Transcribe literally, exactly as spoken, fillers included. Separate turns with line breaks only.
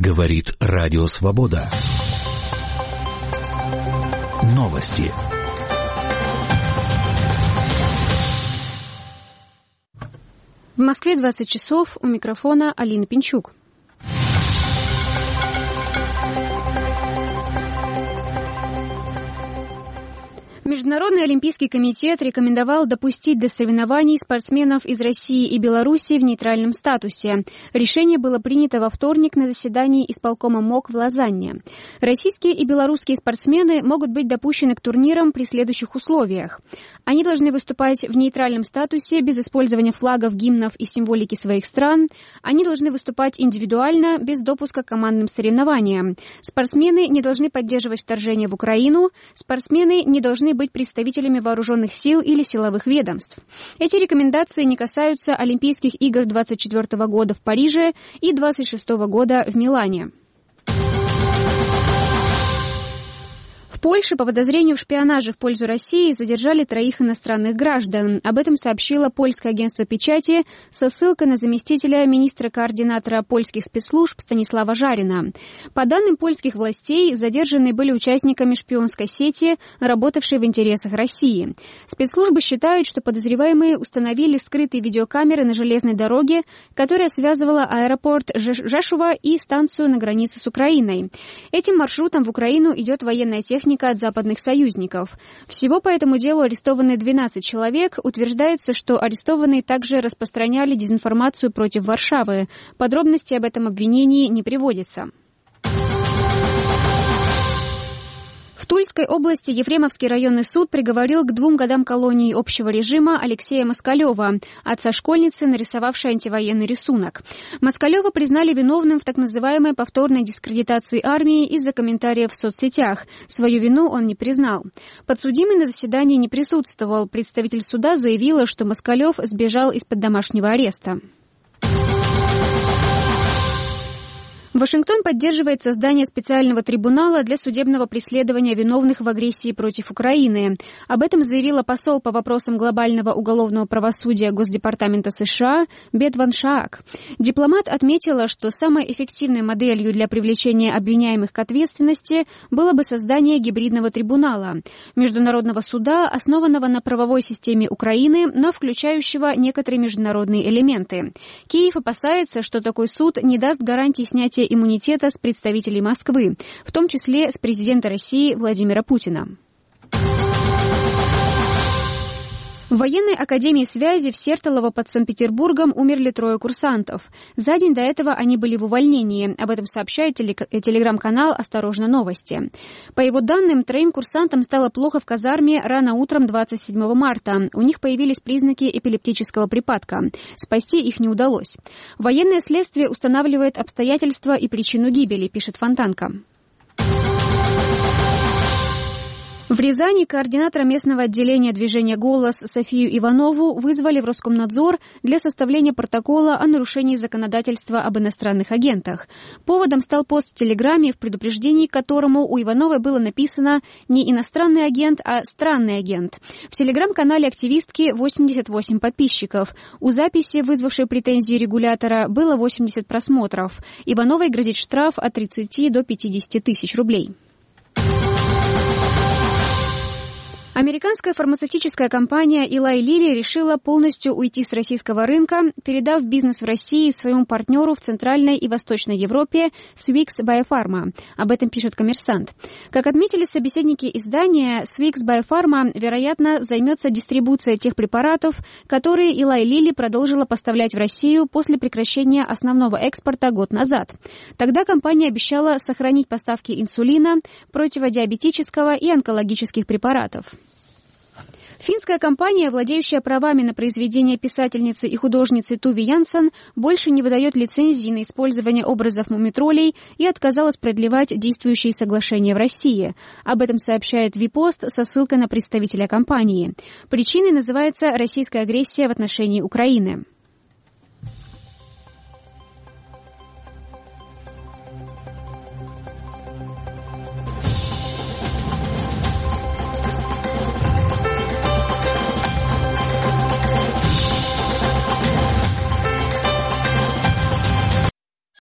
Говорит Радио Свобода. Новости.
В Москве двадцать часов, у микрофона Алина Пинчук. Международный олимпийский комитет рекомендовал допустить до соревнований спортсменов из России и Беларуси в нейтральном статусе. Решение было принято во вторник на заседании исполкома МОК в Лозанне. Российские и белорусские спортсмены могут быть допущены к турнирам при следующих условиях. Они должны выступать в нейтральном статусе без использования флагов, гимнов и символики своих стран. Они должны выступать индивидуально, без допуска к командным соревнованиям. Спортсмены не должны поддерживать вторжение в Украину. Спортсмены не должны быть представителями вооруженных сил или силовых ведомств. Эти рекомендации не касаются Олимпийских игр двадцать четвёртого года в Париже и двадцать шестого года в Милане. В Польше по подозрению в шпионаже в пользу России задержали троих иностранных граждан. Об этом сообщило польское агентство печати со ссылкой на заместителя министра-координатора польских спецслужб Станислава Жарина. По данным польских властей, задержанные были участниками шпионской сети, работавшей в интересах России. Спецслужбы считают, что подозреваемые установили скрытые видеокамеры на железной дороге, которая связывала аэропорт Жешува и станцию на границе с Украиной. Этим маршрутом в Украину идет военная техника от западных союзников. Всего по этому делу арестованы двенадцать человек. Утверждается, что арестованные также распространяли дезинформацию против Варшавы. Подробности об этом обвинении не приводятся. В Тульской области Ефремовский районный суд приговорил к двум годам колонии общего режима Алексея Москалева, отца школьницы, нарисовавшей антивоенный рисунок. Москалева признали виновным в так называемой повторной дискредитации армии из-за комментариев в соцсетях. Свою вину он не признал. Подсудимый на заседании не присутствовал. Представитель суда заявила, что Москалев сбежал из-под домашнего ареста. Вашингтон поддерживает создание специального трибунала для судебного преследования виновных в агрессии против Украины. Об этом заявила посол по вопросам глобального уголовного правосудия Госдепартамента США Бет Ван Шаак. Дипломат отметила, что самой эффективной моделью для привлечения обвиняемых к ответственности было бы создание гибридного трибунала, международного суда, основанного на правовой системе Украины, но включающего некоторые международные элементы. Киев опасается, что такой суд не даст гарантии снятия иммунитета с представителей Москвы, в том числе с президента России Владимира Путина. В военной академии связи в Сертолово под Санкт-Петербургом умерли трое курсантов. За день до этого они были в увольнении. Об этом сообщает телеграм-канал «Осторожно, новости». По его данным, троим курсантам стало плохо в казарме рано утром двадцать седьмого марта. У них появились признаки эпилептического припадка. Спасти их не удалось. Военное следствие устанавливает обстоятельства и причину гибели, пишет Фонтанка. В Рязани координатора местного отделения движения «Голос» Софию Иванову вызвали в Роскомнадзор для составления протокола о нарушении законодательства об иностранных агентах. Поводом стал пост в Телеграме, в предупреждении к которому у Ивановой было написано не «иностранный агент», а «странный агент». В Телеграм-канале активистки восемьдесят восемь подписчиков. У записи, вызвавшей претензии регулятора, было восемьдесят просмотров. Ивановой грозит штраф от тридцати до пятидесяти тысяч рублей. Американская фармацевтическая компания Eli Lilly решила полностью уйти с российского рынка, передав бизнес в России своему партнеру в Центральной и Восточной Европе Swix Biopharma. Об этом пишет «Коммерсант». Как отметили собеседники издания, Swix Biopharma, вероятно, займется дистрибуцией тех препаратов, которые Eli Lilly продолжила поставлять в Россию после прекращения основного экспорта год назад. Тогда компания обещала сохранить поставки инсулина, противодиабетического и онкологических препаратов. Финская компания, владеющая правами на произведения писательницы и художницы Туви Янсен, больше не выдает лицензии на использование образов мумитролей и отказалась продлевать действующие соглашения в России. Об этом сообщает Випост со ссылкой на представителя компании. Причиной называется российская агрессия в отношении Украины.